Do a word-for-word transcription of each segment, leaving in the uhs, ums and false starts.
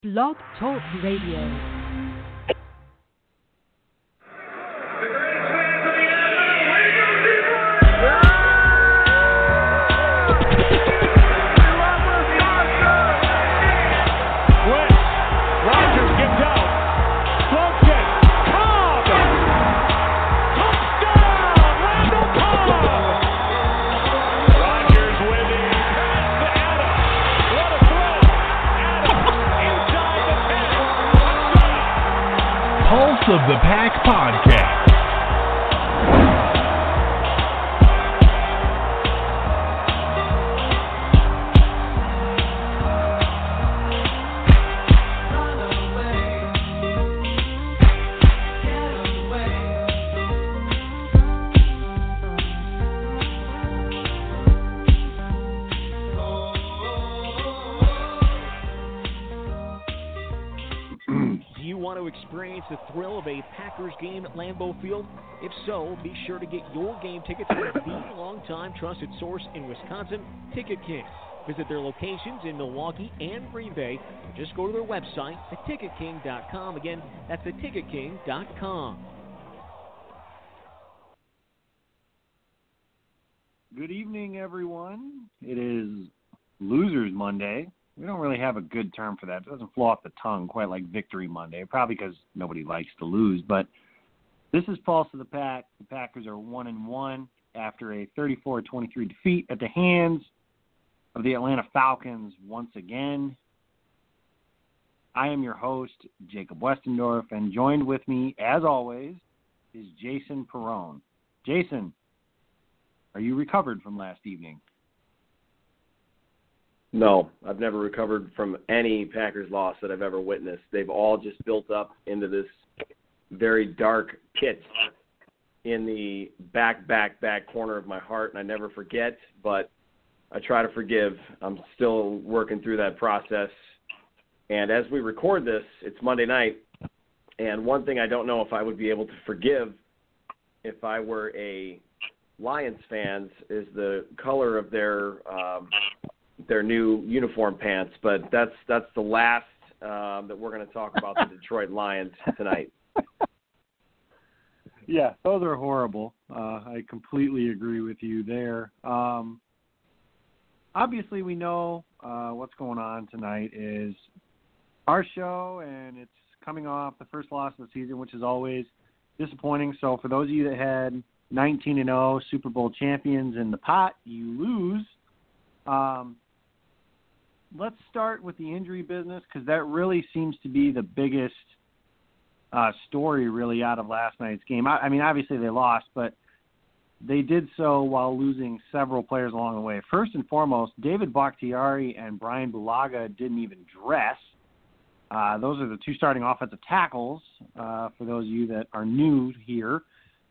Blog Talk Radio. Of the Pack Podcast. Experience the thrill of a Packers game at Lambeau Field? If so, be sure to get your game tickets from the longtime trusted source in Wisconsin, Ticket King. Visit their locations in Milwaukee and Green Bay, or just go to their website at ticket king dot com. Again, that's at ticket king dot com. Good evening, everyone. It is Losers Monday. We don't really have a good term for that. It doesn't flow off the tongue quite like Victory Monday, probably because nobody likes to lose. But this is Pulse of the Pack. The Packers are one and one after a thirty-four twenty-three defeat at the hands of the Atlanta Falcons once again. I am your host, Jacob Westendorf, and joined with me, as always, is Jason Perrone. Jason, are you recovered from last evening? No, I've never recovered from any Packers loss that I've ever witnessed. They've all just built up into this very dark pit in the back, back, back corner of my heart, and I never forget, but I try to forgive. I'm still working through that process. And as we record this, it's Monday night, and one thing I don't know if I would be able to forgive if I were a Lions fan is the color of their um, – their new uniform pants, but that's that's the last um, that we're going to talk about the Detroit Lions tonight. Yeah, those are horrible. Uh, I completely agree with you there. Um, obviously, we know uh, what's going on tonight is our show, and it's coming off the first loss of the season, which is always disappointing. So for those of you that had nineteen and oh Super Bowl champions in the pot, you lose. Um, let's start with the injury business because that really seems to be the biggest uh, story really out of last night's game. I, I mean, obviously they lost, but they did so while losing several players along the way. First and foremost, David Bakhtiari and Brian Bulaga didn't even dress. Uh, those are the two starting offensive tackles uh, for those of you that are new here.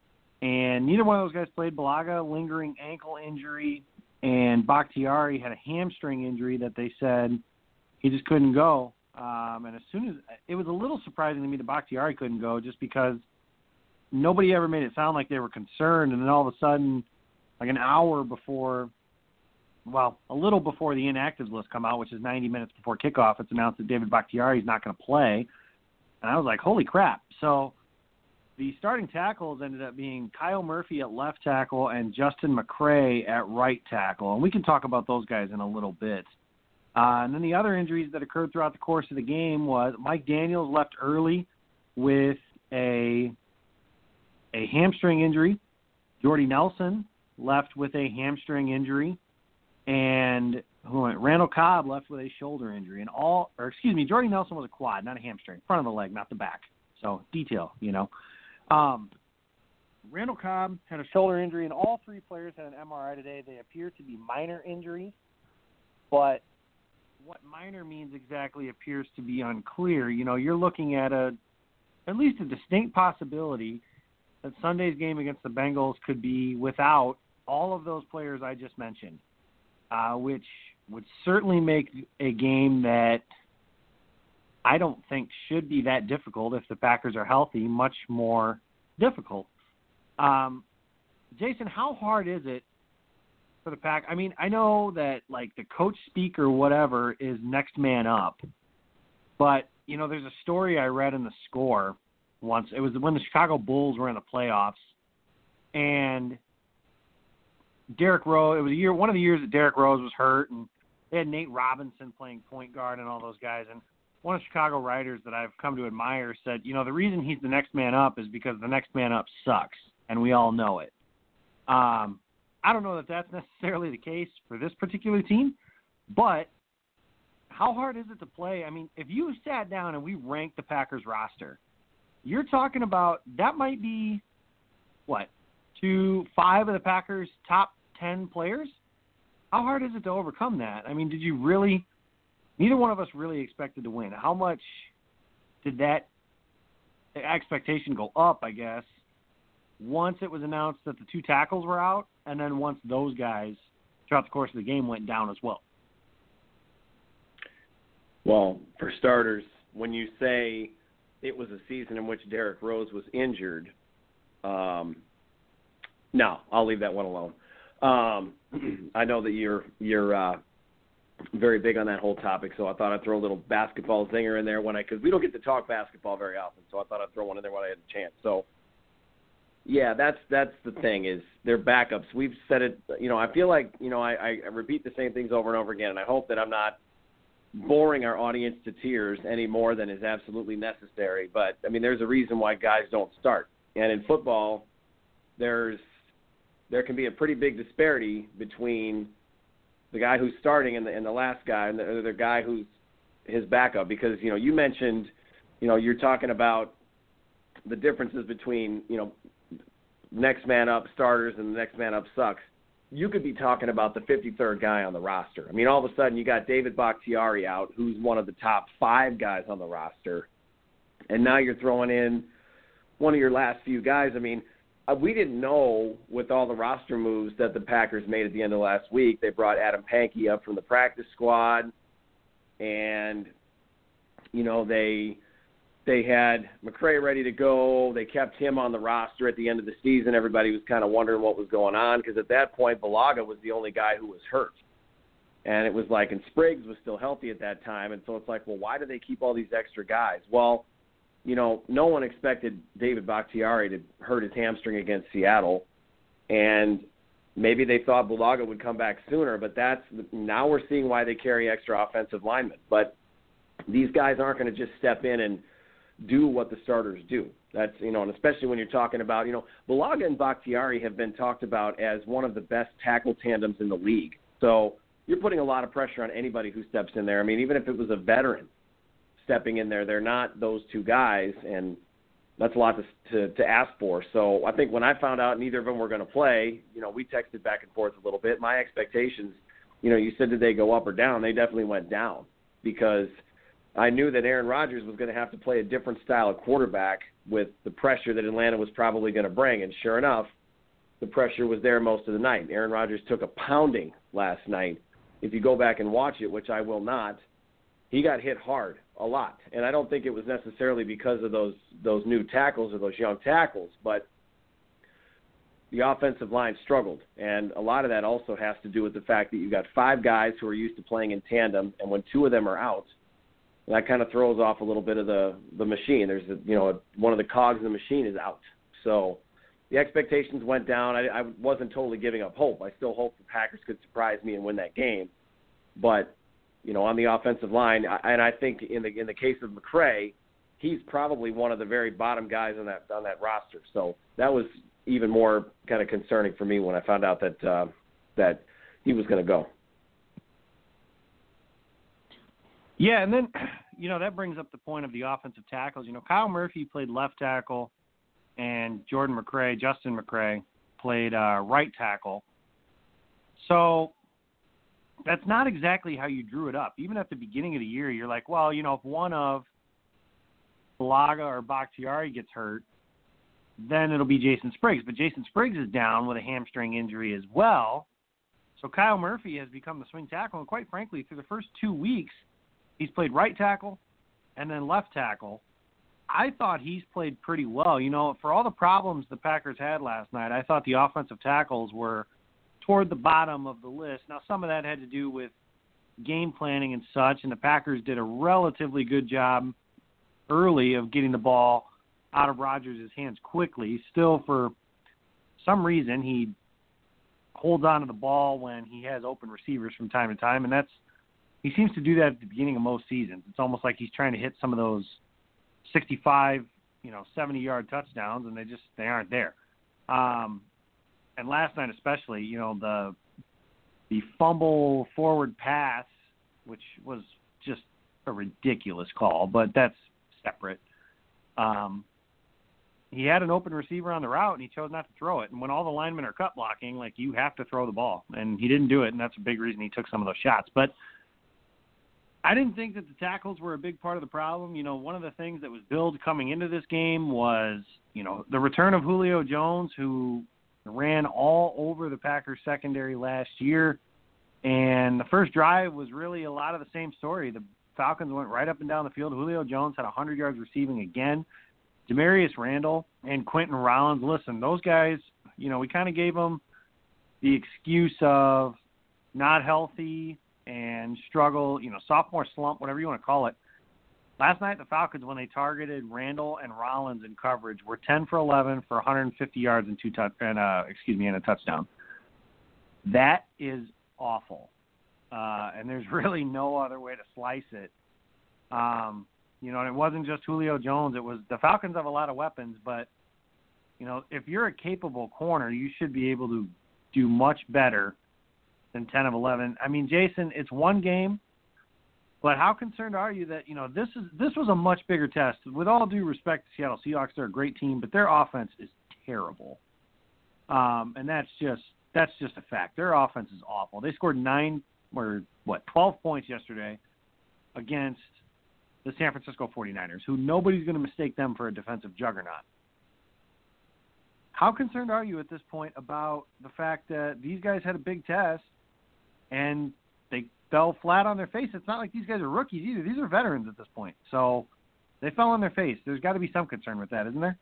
And neither one of those guys played. Bulaga, lingering ankle injury, and Bakhtiari had a hamstring injury that they said he just couldn't go. Um, and as soon as it was a little surprising to me that Bakhtiari couldn't go just because nobody ever made it sound like they were concerned. And then all of a sudden, like an hour before, well, a little before the inactives list come out, which is ninety minutes before kickoff, it's announced that David Bakhtiari is not going to play. And I was like, holy crap. So the starting tackles ended up being Kyle Murphy at left tackle and Justin McCray at right tackle. And we can talk about those guys in a little bit. Uh, and then the other injuries that occurred throughout the course of the game was Mike Daniels left early with a a hamstring injury. Jordy Nelson left with a hamstring injury. And who went? Randall Cobb left with a shoulder injury. And all, or excuse me, Jordy Nelson was a quad, not a hamstring. Front of the leg, not the back. So detail, you know. Um, Randall Cobb had a shoulder injury, and all three players had an M R I today. They appear to be minor injuries, but what minor means exactly appears to be unclear. You know, you're looking at a at least a distinct possibility that Sunday's game against the Bengals could be without all of those players I just mentioned, uh, which would certainly make a game that I don't think should be that difficult if the Packers are healthy, much more difficult. Um, Jason, how hard is it for the Pack? I mean, I know that like the coach speak or whatever is next man up, But, you know, there's a story I read in The Score once. It was when the Chicago Bulls were in the playoffs, and Derrick Rose, it was a year, one of the years that Derrick Rose was hurt, and they had Nate Robinson playing point guard and all those guys. And one of the Chicago writers that I've come to admire said, you know, the reason he's the next man up is because the next man up sucks, and we all know it. Um, I don't know that that's necessarily the case for this particular team, but how hard is it to play? I mean, if you sat down and we ranked the Packers roster, you're talking about that might be, what, to five of the Packers' top ten players? How hard is it to overcome that? I mean, did you really – neither one of us really expected to win. How much did that expectation go up, I guess, once it was announced that the two tackles were out, and then once those guys, throughout the course of the game, went down as well? Well, for starters, when you say it was a season in which Derrick Rose was injured, um, no, I'll leave that one alone. Um, I know that you're you're uh, very big on that whole topic, so I thought I'd throw a little basketball zinger in there when I because we don't get to talk basketball very often, so I thought I'd throw one in there when I had a chance. So, yeah, that's that's the thing is they're backups. We've said it. You know, I feel like you know I, I repeat the same things over and over again, and I hope that I'm not boring our audience to tears any more than is absolutely necessary. But I mean, there's a reason why guys don't start, and in football, there's there can be a pretty big disparity between the guy who's starting and the, and the last guy and the, the guy who's his backup. Because, you know, you mentioned, you know, you're talking about the differences between, you know, next man up starters and the next man up sucks. You could be talking about the fifty-third guy on the roster. I mean, all of a sudden you got David Bakhtiari out, who's one of the top five guys on the roster, and now you're throwing in one of your last few guys. I mean, we didn't know with all the roster moves that the Packers made at the end of last week. They brought Adam Pankey up from the practice squad, and, you know, they they had McCray ready to go. They kept him on the roster at the end of the season. Everybody was kind of wondering what was going on because at that point, Bulaga was the only guy who was hurt. And it was like, and Spriggs was still healthy at that time. And so it's like, well, why do they keep all these extra guys? Well, you know, no one expected David Bakhtiari to hurt his hamstring against Seattle, and maybe they thought Bulaga would come back sooner, but that's now we're seeing why they carry extra offensive linemen. But these guys aren't going to just step in and do what the starters do. That's, you know, and especially when you're talking about, you know, Bulaga and Bakhtiari have been talked about as one of the best tackle tandems in the league. So you're putting a lot of pressure on anybody who steps in there. I mean, even if it was a veteran stepping in there, they're not those two guys, and that's a lot to, to to ask for. So I think when I found out neither of them were going to play, you know, we texted back and forth a little bit. My expectations, you know, you said did they go up or down? They definitely went down because I knew that Aaron Rodgers was going to have to play a different style of quarterback with the pressure that Atlanta was probably going to bring, and sure enough, the pressure was there most of the night. Aaron Rodgers took a pounding last night. If you go back and watch it, which I will not, he got hit hard a lot. And I don't think it was necessarily because of those those new tackles or those young tackles, but the offensive line struggled. And a lot of that also has to do with the fact that you got five guys who are used to playing in tandem, and when two of them are out, that kind of throws off a little bit of the, the machine. There's, a, you know, a, one of the cogs in the machine is out. So the expectations went down. I, I wasn't totally giving up hope. I still hope the Packers could surprise me and win that game. But you know, on the offensive line, and I think in the in the case of McCray, he's probably one of the very bottom guys on that on that roster. So that was even more kind of concerning for me when I found out that uh, that he was going to go. Yeah, and then you know that brings up the point of the offensive tackles. You know, Kyle Murphy played left tackle, and Jordan McCray, Justin McCray, played uh, right tackle. So that's not exactly how you drew it up. Even at the beginning of the year, you're like, well, you know, if one of Bulaga or Bakhtiari gets hurt, then it'll be Jason Spriggs. But Jason Spriggs is down with a hamstring injury as well. So Kyle Murphy has become the swing tackle. And quite frankly, through the first two weeks, he's played right tackle and then left tackle. I thought he's played pretty well. You know, for all the problems the Packers had last night, I thought the offensive tackles were toward the bottom of the list. Now, some of that had to do with game planning and such, and the Packers did a relatively good job early of getting the ball out of Rodgers' hands quickly. Still, for some reason, he holds on to the ball when he has open receivers from time to time, and that's he seems to do that at the beginning of most seasons. It's almost like he's trying to hit some of those sixty-five, you know, seventy-yard touchdowns, and they just they aren't there. Um, and last night especially, you know, the the fumble forward pass, which was just a ridiculous call, but that's separate. Um, he had an open receiver on the route, and he chose not to throw it. And when all the linemen are cut blocking, like, you have to throw the ball. And he didn't do it, and that's a big reason he took some of those shots. But I didn't think that the tackles were a big part of the problem. You know, one of the things that was billed coming into this game was, you know, the return of Julio Jones, who ran all over the Packers secondary last year. And the first drive was really a lot of the same story. The Falcons went right up and down the field. Julio Jones had one hundred yards receiving again. Demarius Randall and Quentin Rollins, listen, those guys, you know, we kind of gave them the excuse of not healthy and struggle, you know, sophomore slump, whatever you want to call it. Last night, the Falcons, when they targeted Randall and Rollins in coverage, were ten for eleven for one hundred fifty yards and two touch and uh, excuse me, and a touchdown. That is awful, uh, and there's really no other way to slice it. Um, you know, and it wasn't just Julio Jones. It was the Falcons have a lot of weapons, but you know, if you're a capable corner, you should be able to do much better than ten of eleven. I mean, Jason, it's one game. But how concerned are you that, you know, this is this was a much bigger test? With all due respect to Seattle Seahawks, they're a great team, but their offense is terrible. Um, and that's just that's just a fact. Their offense is awful. They scored nine or, what, twelve points yesterday against the San Francisco forty-niners, who nobody's going to mistake them for a defensive juggernaut. How concerned are you at this point about the fact that these guys had a big test and they fell flat on their face? It's not like these guys are rookies either. These are veterans at this point. So they fell on their face. There's got to be some concern with that, isn't there?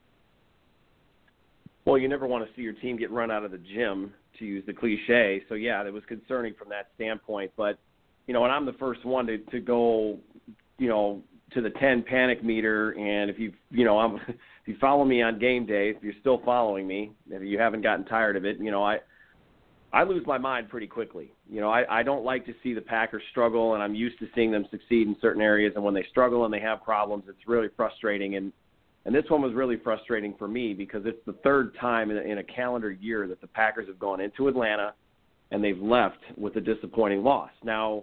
Well, you never want to see your team get run out of the gym, to use the cliche. So, yeah, it was concerning from that standpoint. But, you know, and I'm the first one to, to go, you know, to the ten panic meter. And if you, you know, I'm, if you follow me on game day, if you're still following me, if you haven't gotten tired of it, you know, I, I lose my mind pretty quickly. You know, I, I don't like to see the Packers struggle, and I'm used to seeing them succeed in certain areas. And when they struggle and they have problems, it's really frustrating. And, and this one was really frustrating for me because it's the third time in a, in a calendar year that the Packers have gone into Atlanta and they've left with a disappointing loss. Now,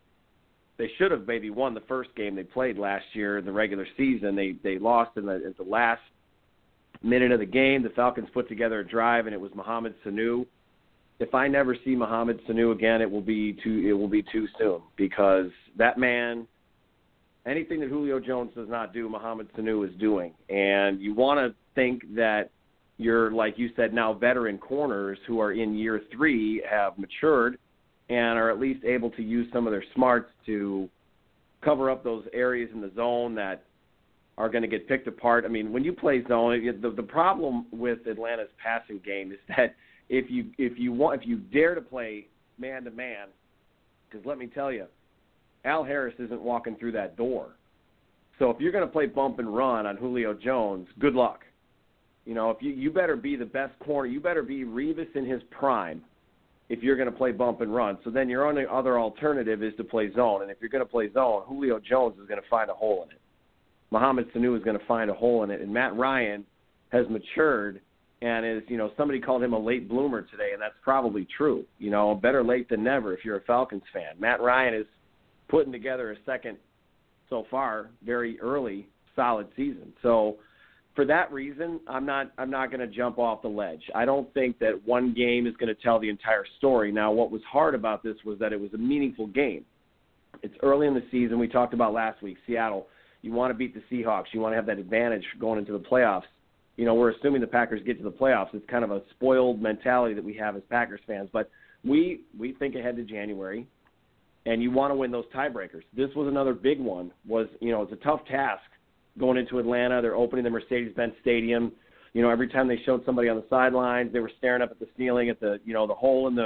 they should have maybe won the first game they played last year in the regular season. They they lost in the, at the last minute of the game. The Falcons put together a drive, and it was Mohamed Sanu. If I never see Mohamed Sanu again, it will be too it will be too soon, because that man, anything that Julio Jones does not do, Mohamed Sanu is doing. And you want to think that your, like you said, now veteran corners who are in year three have matured and are at least able to use some of their smarts to cover up those areas in the zone that are going to get picked apart. I mean, when you play zone, the, the problem with Atlanta's passing game is that If you if you want if you dare to play man to man, because let me tell you, Al Harris isn't walking through that door. So if you're going to play bump and run on Julio Jones, good luck. You know, if you you better be the best corner, you better be Revis in his prime if you're going to play bump and run. So then your only other alternative is to play zone, and if you're going to play zone, Julio Jones is going to find a hole in it. Mohamed Sanu is going to find a hole in it, and Matt Ryan has matured. And is, you know, somebody called him a late bloomer today, and that's probably true. You know, better late than never if you're a Falcons fan. Matt Ryan is putting together a second, so far, very early, solid season. So for that reason, I'm not I'm not going to jump off the ledge. I don't think that one game is going to tell the entire story. Now, what was hard about this was that it was a meaningful game. It's early in the season. We talked about last week, Seattle. You want to beat the Seahawks. You want to have that advantage going into the playoffs. You know, we're assuming the Packers get to the playoffs. It's kind of a spoiled mentality that we have as Packers fans. But we we think ahead to January, and you want to win those tiebreakers. This was another big one. Was you know, it's a tough task going into Atlanta. They're opening the Mercedes-Benz Stadium. You know, every time they showed somebody on the sidelines, they were staring up at the ceiling, at the you know the hole in the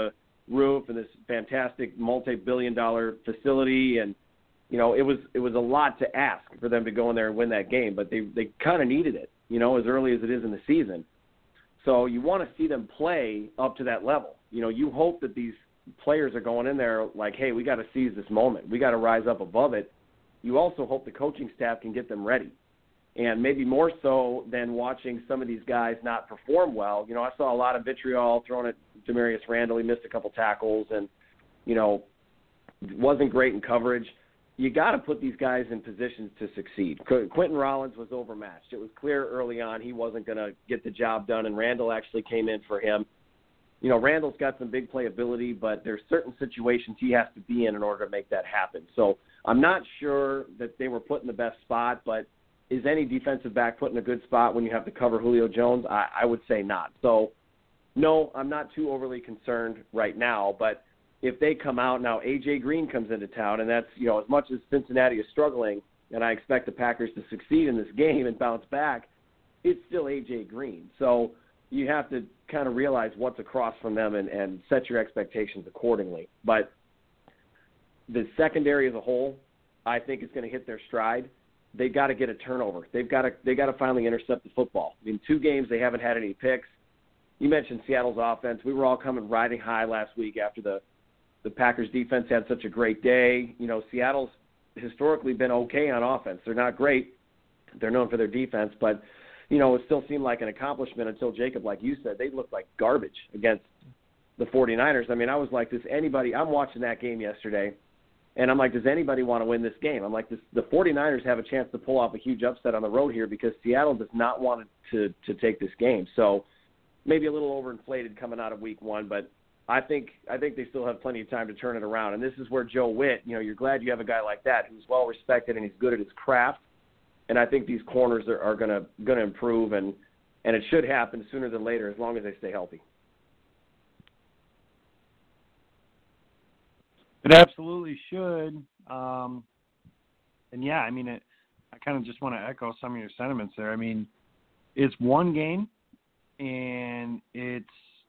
roof and this fantastic multi-billion dollar facility. And, you know, it was it was a lot to ask for them to go in there and win that game, but they, they kind of needed it, you know, as early as it is in the season. So you want to see them play up to that level. You know, you hope that these players are going in there like, hey, we got to seize this moment. We got to rise up above it. You also hope the coaching staff can get them ready. And maybe more so than watching some of these guys not perform well. You know, I saw a lot of vitriol thrown at Demarius Randall. He missed a couple tackles and, you know, wasn't great in coverage. You got to put these guys in positions to succeed. Qu- Quentin Rollins was overmatched. It was clear early on he wasn't going to get the job done, and Randall actually came in for him. You know, Randall's got some big playability, but there's certain situations he has to be in in order to make that happen. So I'm not sure that they were put in the best spot, but is any defensive back put in a good spot when you have to cover Julio Jones? I, I would say not. So, no, I'm not too overly concerned right now. But if they come out now, A J Green comes into town, and that's, you know, as much as Cincinnati is struggling, and I expect the Packers to succeed in this game and bounce back, it's still A J Green. So you have to kind of realize what's across from them and, and set your expectations accordingly. But the secondary as a whole, I think, is going to hit their stride. They've got to get a turnover. They've got to they got to finally intercept the football. In two games, they haven't had any picks. You mentioned Seattle's offense. We were all coming riding high last week after the, the Packers defense had such a great day. You know, Seattle's historically been okay on offense. They're not great. They're known for their defense, but, you know, it still seemed like an accomplishment until Jacob, like you said, they looked like garbage against the 49ers. I mean, I was like, does anybody – I'm watching that game yesterday, and I'm like, does anybody want to win this game? I'm like, this, the 49ers have a chance to pull off a huge upset on the road here because Seattle does not want to, to take this game. So maybe a little overinflated coming out of week one, but I think I think they still have plenty of time to turn it around. And this is where Joe Witt, you know, you're glad you have a guy like that who's well-respected and he's good at his craft. And I think these corners are, are going to going to improve, and, and it should happen sooner than later as long as they stay healthy. It absolutely should. Um, and, yeah, I mean, it, I kind of just want to echo some of your sentiments there. I mean, it's one game, and it's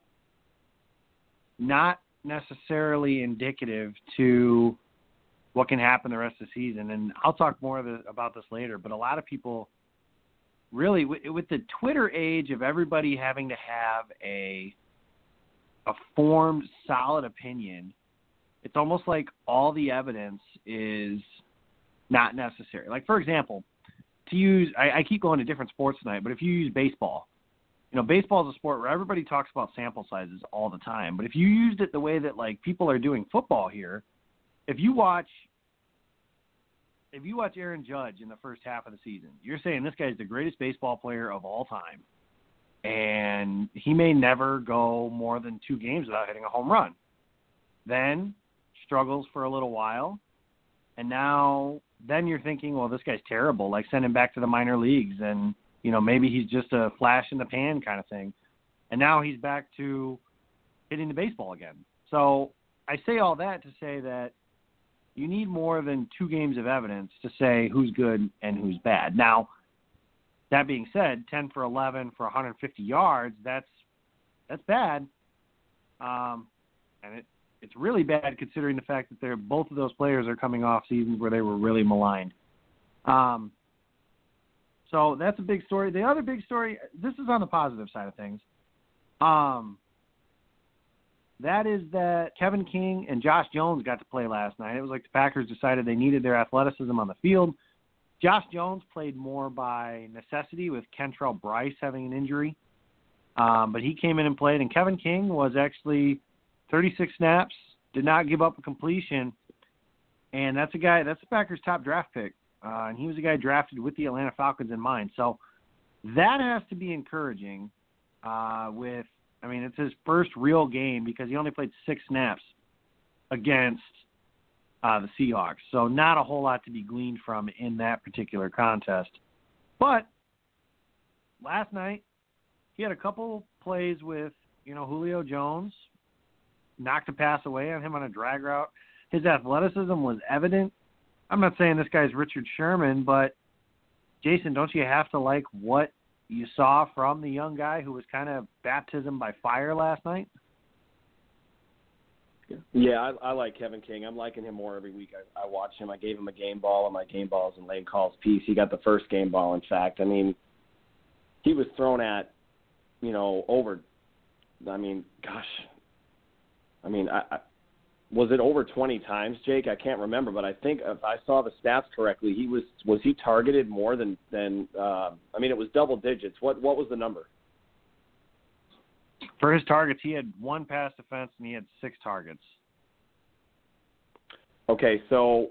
not necessarily indicative to what can happen the rest of the season. And I'll talk more of the, about this later, but a lot of people really, with, with the Twitter age of everybody having to have a a formed, solid opinion, it's almost like all the evidence is not necessary. Like, for example, to use, I, I keep going to different sports tonight, but if you use baseball, you know, baseball is a sport where everybody talks about sample sizes all the time. But if you used it the way that, like, people are doing football here, if you watch if you watch Aaron Judge in the first half of the season, you're saying this guy's the greatest baseball player of all time. And he may never go more than two games without hitting a home run. Then struggles for a little while. And now then you're thinking, well, this guy's terrible. Like, send him back to the minor leagues and, you know, maybe he's just a flash in the pan kind of thing. And now he's back to hitting the baseball again. So I say all that to say that you need more than two games of evidence to say who's good and who's bad. Now, that being said, ten for eleven for one hundred fifty yards, that's that's bad. Um, and it, it's really bad considering the fact that they're both of those players are coming off seasons where they were really maligned. Um, so that's a big story. The other big story, this is on the positive side of things. Um, that is that Kevin King and Josh Jones got to play last night. It was like the Packers decided they needed their athleticism on the field. Josh Jones played more by necessity with Kentrell Bryce having an injury. Um, but he came in and played, and Kevin King was actually thirty-six snaps, did not give up a completion, and that's a guy, that's the Packers' top draft pick. Uh, and he was a guy drafted with the Atlanta Falcons in mind. So that has to be encouraging uh, with, I mean, it's his first real game because he only played six snaps against uh, the Seahawks. So not a whole lot to be gleaned from in that particular contest. But last night, he had a couple plays with, you know, Julio Jones, knocked a pass away on him on a drag route. His athleticism was evident. I'm not saying this guy's Richard Sherman, but, Jason, don't you have to like what you saw from the young guy who was kind of baptism by fire last night? Yeah, I, I like Kevin King. I'm liking him more every week. I, I watch him. I gave him a game ball on my game balls and lane calls piece. He got the first game ball, in fact. I mean, he was thrown at, you know, over, I mean, gosh. I mean, I, I, was it over twenty times, Jake? I can't remember, but I think if I saw the stats correctly, he was was he targeted more than, than uh, I mean, it was double digits. What What was the number? For his targets, he had one pass defense and he had six targets. Okay, so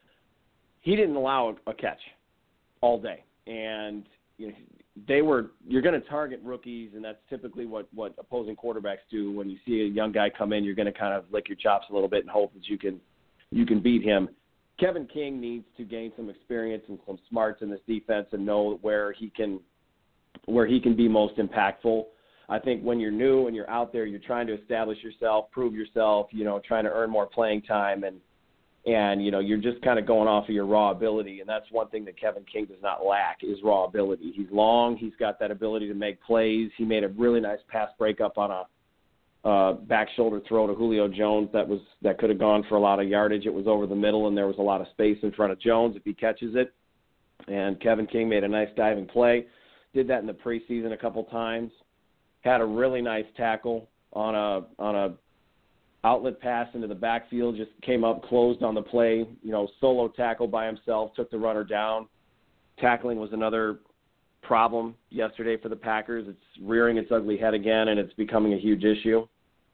he didn't allow a catch all day, and you know, they were. You're going to target rookies, and that's typically what, what opposing quarterbacks do. When you see a young guy come in, you're going to kind of lick your chops a little bit and hope that you can you can beat him. Kevin King needs to gain some experience and some smarts in this defense and know where he can where he can be most impactful. I think when you're new and you're out there, you're trying to establish yourself, prove yourself, you know, trying to earn more playing time, and and you know, you're just kind of going off of your raw ability, and that's one thing that Kevin King does not lack is raw ability. He's long, he's got that ability to make plays. He made a really nice pass breakup on a uh, back shoulder throw to Julio Jones that was that could have gone for a lot of yardage. It was over the middle, and there was a lot of space in front of Jones if he catches it. And Kevin King made a nice diving play. Did that in the preseason a couple times. Had a really nice tackle on a on a outlet pass into the backfield, just came up, closed on the play, you know, solo tackle by himself, took the runner down. Tackling was another problem yesterday for the Packers. It's rearing its ugly head again, and it's becoming a huge issue.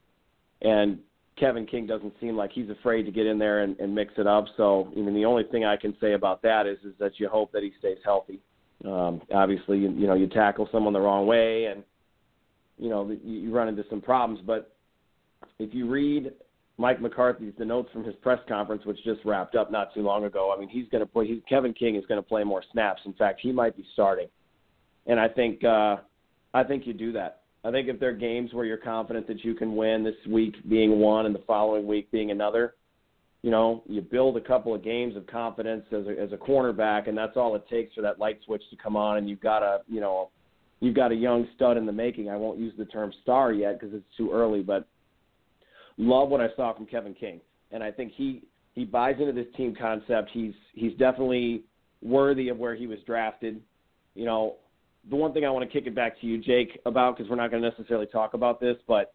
And Kevin King doesn't seem like he's afraid to get in there and, and mix it up. So, I mean, the only thing I can say about that is, is that you hope that he stays healthy. Um, obviously, you, you know, you tackle someone the wrong way, and you know, you run into some problems. But if you read Mike McCarthy's, the notes from his press conference, which just wrapped up not too long ago, I mean, he's going to play, he's, Kevin King is going to play more snaps. In fact, he might be starting. And I think, uh, I think you do that. I think if there are games where you're confident that you can win, this week being one and the following week being another, you know, you build a couple of games of confidence as a, as a cornerback, and that's all it takes for that light switch to come on, and you've got a, you know, You've got a young stud in the making. I won't use the term star yet because it's too early, but love what I saw from Kevin King. And I think he, he buys into this team concept. He's he's definitely worthy of where he was drafted. You know, the one thing I want to kick it back to you, Jake, about, because we're not going to necessarily talk about this, but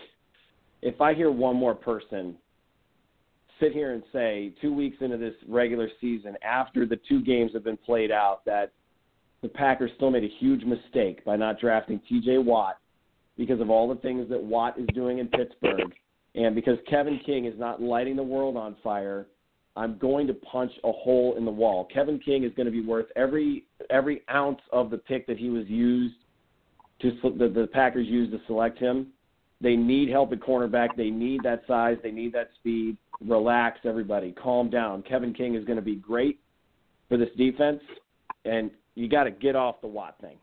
if I hear one more person sit here and say two weeks into this regular season, after the two games have been played out, that the Packers still made a huge mistake by not drafting T J Watt because of all the things that Watt is doing in Pittsburgh, and because Kevin King is not lighting the world on fire, I'm going to punch a hole in the wall. Kevin King is going to be worth every every ounce of the pick that he was used to the, the Packers used to select him. They need help at cornerback. They need that size. They need that speed. Relax, everybody. Calm down. Kevin King is going to be great for this defense, and you got to get off the Watt thing.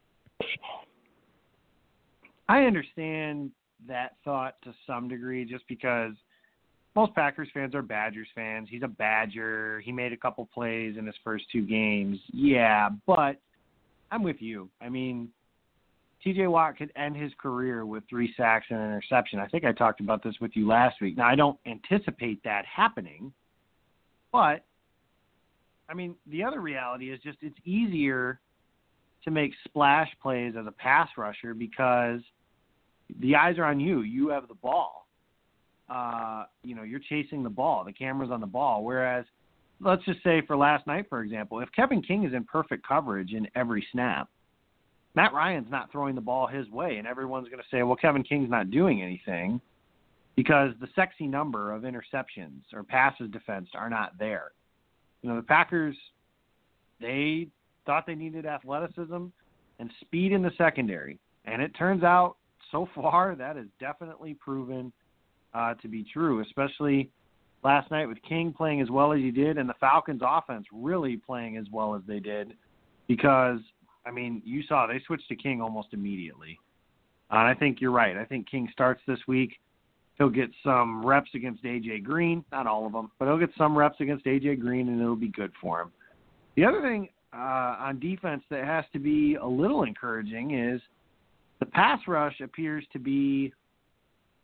I understand that thought to some degree just because most Packers fans are Badgers fans. He's a Badger. He made a couple plays in his first two games. Yeah, but I'm with you. I mean, T J Watt could end his career with three sacks and an interception. I think I talked about this with you last week. Now, I don't anticipate that happening, but I mean, the other reality is just it's easier to make splash plays as a pass rusher because the eyes are on you. You have the ball. Uh, you know, you're chasing the ball. The camera's on the ball. Whereas, let's just say for last night, for example, if Kevin King is in perfect coverage in every snap, Matt Ryan's not throwing the ball his way, and everyone's going to say, well, Kevin King's not doing anything because the sexy number of interceptions or passes defensed are not there. You know, the Packers, they thought they needed athleticism and speed in the secondary. And it turns out, so far, that is definitely proven uh, to be true, especially last night with King playing as well as he did and the Falcons' offense really playing as well as they did because, I mean, you saw they switched to King almost immediately. Uh, and I think you're right. I think King starts this week. He'll get some reps against A J Green, not all of them, but he'll get some reps against A J Green, and it'll be good for him. The other thing uh, on defense that has to be a little encouraging is the pass rush appears to be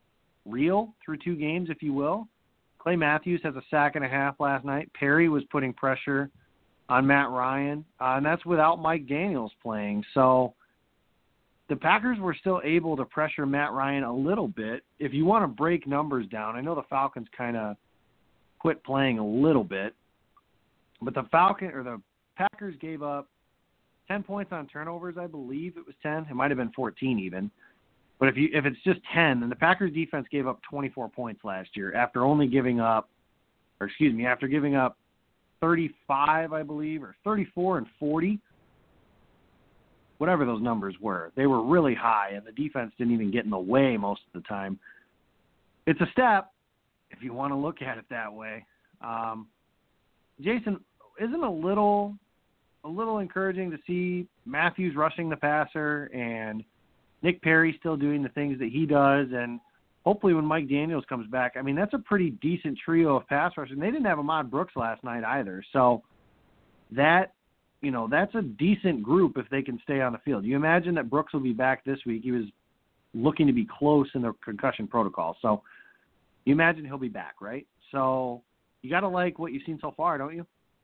real through two games, if you will. Clay Matthews has a sack and a half last night. Perry was putting pressure on Matt Ryan, uh, and that's without Mike Daniels playing. So the Packers were still able to pressure Matt Ryan a little bit. If you want to break numbers down, I know the Falcons kind of quit playing a little bit, but the Falcon or the Packers gave up ten points on turnovers, I believe it was ten. It might have been fourteen even. But if you if it's just ten, then the Packers defense gave up twenty-four points last year after only giving up, or excuse me, after giving up thirty-five, I believe, or thirty-four and forty, whatever those numbers were. They were really high, and the defense didn't even get in the way most of the time. It's a step if you want to look at it that way. Um, Jason, isn't a little a little encouraging to see Matthews rushing the passer and Nick Perry still doing the things that he does, and hopefully when Mike Daniels comes back, I mean, that's a pretty decent trio of pass rushers. And they didn't have Ahmad Brooks last night either. So that, you know, that's a decent group if they can stay on the field. You imagine that Brooks will be back this week. He was looking to be close in the concussion protocol. So you imagine he'll be back, right? So you got to like what you've seen so far, don't you?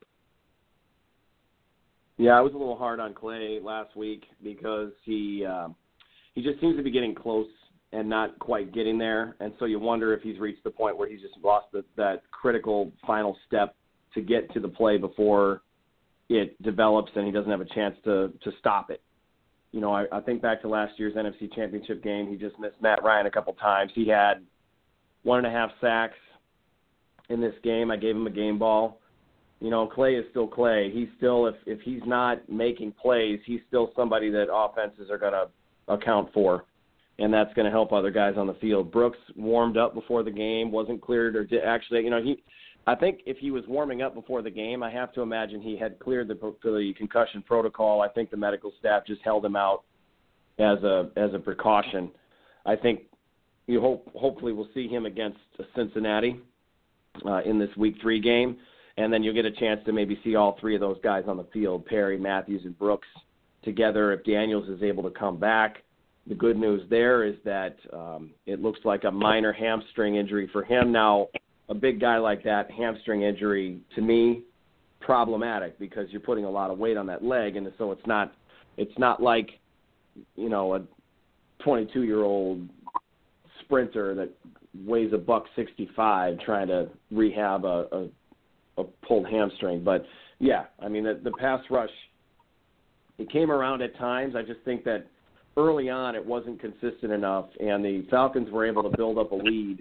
Yeah, I was a little hard on Clay last week because he uh, he just seems to be getting close and not quite getting there. And so you wonder if he's reached the point where he's just lost the, that critical final step to get to the play before it develops and he doesn't have a chance to, to stop it. You know, I, I think back to last year's N F C Championship game. He just missed Matt Ryan a couple times. He had one and a half sacks in this game. I gave him a game ball. You know, Clay is still Clay. He's still, if, if he's not making plays, he's still somebody that offenses are going to account for, and that's going to help other guys on the field. Brooks warmed up before the game, wasn't cleared, or did actually, you know, he. I think if he was warming up before the game, I have to imagine he had cleared the, the concussion protocol. I think the medical staff just held him out as a as a precaution. I think you hope hopefully we'll see him against Cincinnati uh, in this week three game. And then you'll get a chance to maybe see all three of those guys on the field, Perry, Matthews, and Brooks, together if Daniels is able to come back. The good news there is that um, it looks like a minor hamstring injury for him. Now, a big guy like that, hamstring injury, to me, problematic because you're putting a lot of weight on that leg, and so it's not it's not like, you know, a twenty-two-year-old sprinter that weighs a buck sixty-five trying to rehab a, a a pulled hamstring. But, yeah, I mean, the, the pass rush, it came around at times. I just think that early on it wasn't consistent enough, and the Falcons were able to build up a lead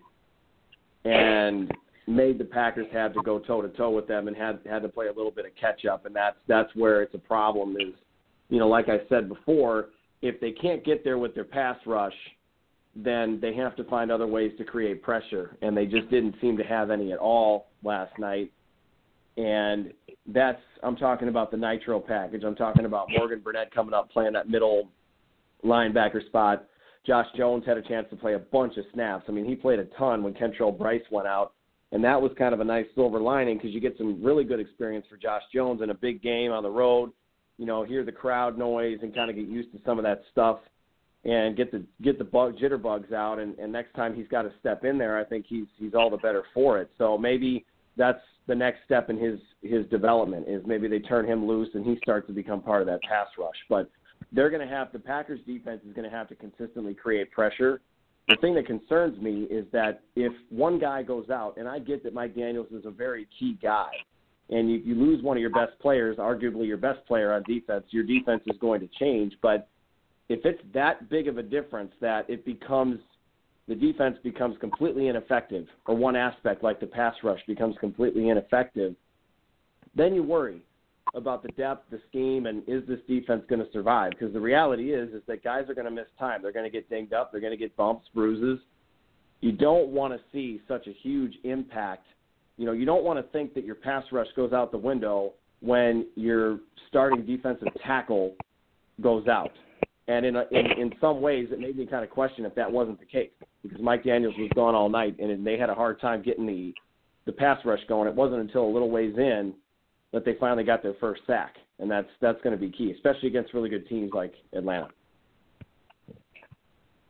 and made the Packers have to go toe-to-toe with them and had had to play a little bit of catch-up, and that's, that's where it's a problem is, you know, like I said before, if they can't get there with their pass rush, then they have to find other ways to create pressure, and they just didn't seem to have any at all last night. And that's, I'm talking about the nitro package. I'm talking about Morgan Burnett coming up, playing that middle linebacker spot. Josh Jones had a chance to play a bunch of snaps. I mean, he played a ton when Kentrell Bryce went out, and that was kind of a nice silver lining because you get some really good experience for Josh Jones in a big game on the road. You know, hear the crowd noise and kind of get used to some of that stuff and get the get the bug, jitterbugs out. And, and next time he's got to step in there, I think he's he's all the better for it. So maybe that's the next step in his, his development is maybe they turn him loose and he starts to become part of that pass rush. But they're going to have – the Packers' defense is going to have to consistently create pressure. The thing that concerns me is that if one guy goes out, and I get that Mike Daniels is a very key guy, and you, you lose one of your best players, arguably your best player on defense, your defense is going to change. But if it's that big of a difference that it becomes – the defense becomes completely ineffective, or one aspect like the pass rush becomes completely ineffective, then you worry about the depth, the scheme, and is this defense going to survive? Because the reality is is that guys are going to miss time. They're going to get dinged up. They're going to get bumps, bruises. You don't want to see such a huge impact. You know, you don't want to think that your pass rush goes out the window when your starting defensive tackle goes out. And in, a, in in some ways, it made me kind of question if that wasn't the case because Mike Daniels was gone all night, and they had a hard time getting the, the pass rush going. It wasn't until a little ways in that they finally got their first sack, and that's that's going to be key, especially against really good teams like Atlanta.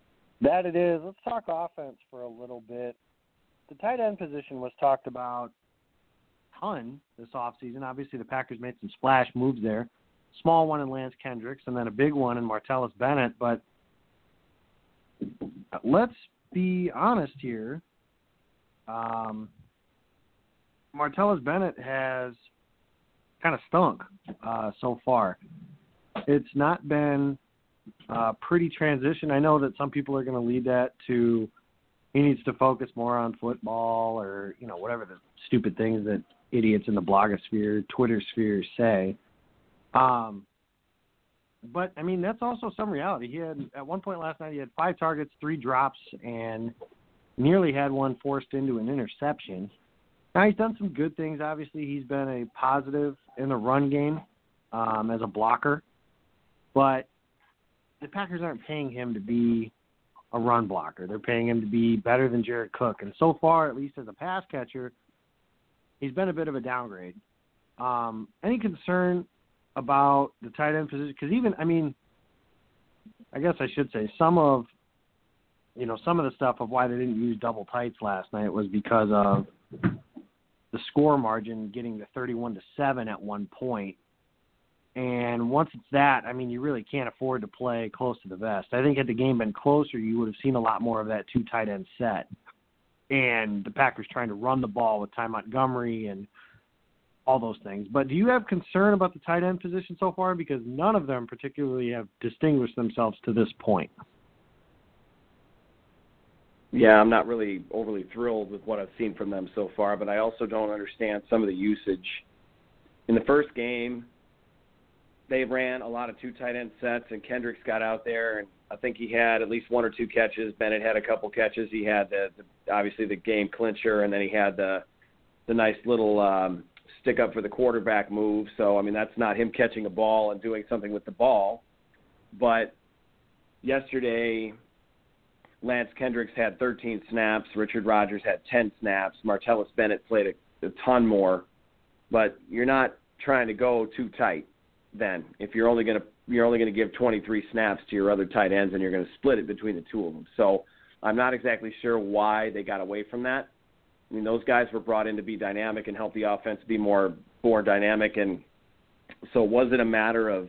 That it is. Let's talk offense for a little bit. The tight end position was talked about a ton this offseason. Obviously, the Packers made some splash moves there. Small one in Lance Kendricks and then a big one in Martellus Bennett. But let's be honest here. Um, Martellus Bennett has kind of stunk uh, so far. It's not been a pretty transition. I know that some people are going to lead that to he needs to focus more on football or, you know, whatever the stupid things that idiots in the blogosphere, Twitter sphere say. Um, but, I mean, that's also some reality. He had, at one point last night, he had five targets, three drops, and nearly had one forced into an interception. Now, he's done some good things. Obviously, he's been a positive in the run game um, as a blocker. But the Packers aren't paying him to be a run blocker. They're paying him to be better than Jared Cook. And so far, at least as a pass catcher, he's been a bit of a downgrade. Um, any concern about the tight end position? Because even, I mean, I guess I should say some of, you know, some of the stuff of why they didn't use double tights last night was because of the score margin getting to thirty-one to seven at one point. And once it's that, I mean, you really can't afford to play close to the vest. I think had the game been closer, you would have seen a lot more of that two tight end set. And the Packers trying to run the ball with Ty Montgomery and all those things. But do you have concern about the tight end position so far? Because none of them particularly have distinguished themselves to this point. Yeah, I'm not really overly thrilled with what I've seen from them so far, but I also don't understand some of the usage. In the first game, they ran a lot of two tight end sets, and Kendricks got out there, and I think he had at least one or two catches. Bennett had a couple catches. He had the, the obviously the game clincher, and then he had the the nice little um, stick up for the quarterback move. So I mean, that's not him catching a ball and doing something with the ball. But yesterday, Lance Kendricks had thirteen snaps. Richard Rodgers had ten snaps. Martellus Bennett played a, a ton more. But you're not trying to go too tight. Then, if you're only going to you're only going to give twenty-three snaps to your other tight ends, and you're going to split it between the two of them. So, I'm not exactly sure why they got away from that. I mean, those guys were brought in to be dynamic and help the offense be more more dynamic. And so, was it a matter of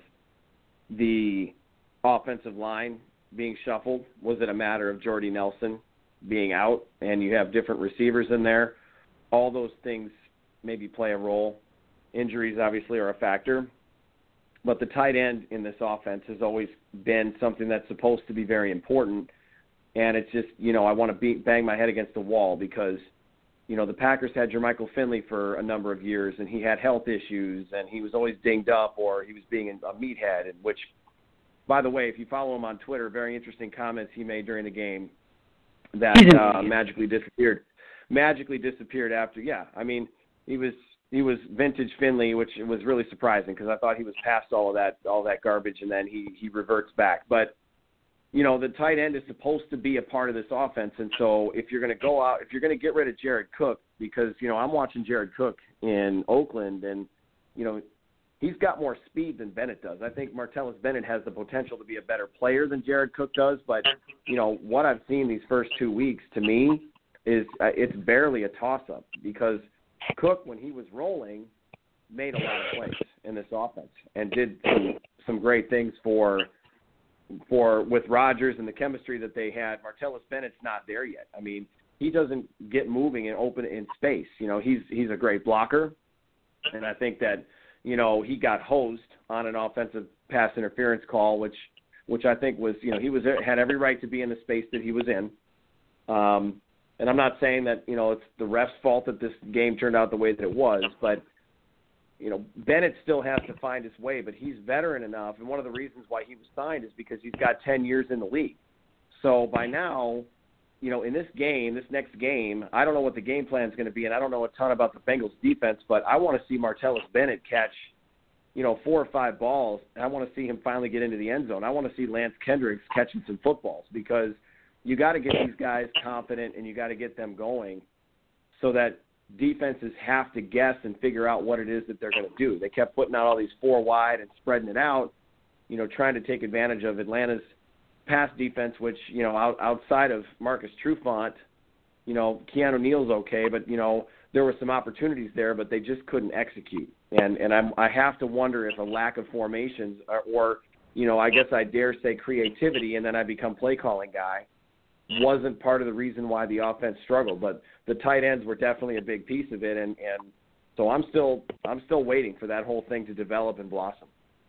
the offensive line being shuffled? Was it a matter of Jordy Nelson being out, and you have different receivers in there? All those things maybe play a role. Injuries obviously are a factor. But the tight end in this offense has always been something that's supposed to be very important. And it's just, you know, I want to be, bang my head against the wall because, you know, the Packers had Jermichael Finley for a number of years, and he had health issues, and he was always dinged up or he was being a meathead, which, by the way, if you follow him on Twitter, very interesting comments he made during the game that uh, magically disappeared. Magically disappeared after, yeah. I mean, he was – He was vintage Finley, which was really surprising because I thought he was past all of that, all that garbage, and then he, he reverts back. But, you know, the tight end is supposed to be a part of this offense, and so if you're going to go out, if you're going to get rid of Jared Cook, because, you know, I'm watching Jared Cook in Oakland, and, you know, he's got more speed than Bennett does. I think Martellus Bennett has the potential to be a better player than Jared Cook does, but, you know, what I've seen these first two weeks, to me, is uh, it's barely a toss-up because – Cook, when he was rolling, made a lot of plays in this offense and did some, some great things for for with Rodgers and the chemistry that they had. Martellus Bennett's not there yet. I mean, he doesn't get moving and open in space. You know, he's he's a great blocker, and I think that, you know, he got hosed on an offensive pass interference call, which which I think was, you know, he was had every right to be in the space that he was in. Um, And I'm not saying that, you know, it's the ref's fault that this game turned out the way that it was, but, you know, Bennett still has to find his way, but he's veteran enough, and one of the reasons why he was signed is because he's got ten years in the league. So by now, you know, in this game, this next game, I don't know what the game plan is going to be, and I don't know a ton about the Bengals defense, but I want to see Martellus Bennett catch, you know, four or five balls, and I want to see him finally get into the end zone. I want to see Lance Kendricks catching some footballs because you got to get these guys confident and you got to get them going so that defenses have to guess and figure out what it is that they're going to do. They kept putting out all these four wide and spreading it out, you know, trying to take advantage of Atlanta's pass defense, which, you know, out, outside of Marcus Trufant, you know, Keanu Neal's okay, but, you know, there were some opportunities there, but they just couldn't execute. And and I'm, I have to wonder if a lack of formations or, or, you know, I guess I dare say creativity, and then I become play calling guy, wasn't part of the reason why the offense struggled. But the tight ends were definitely a big piece of it, and, and so I'm still I'm still waiting for that whole thing to develop and blossom.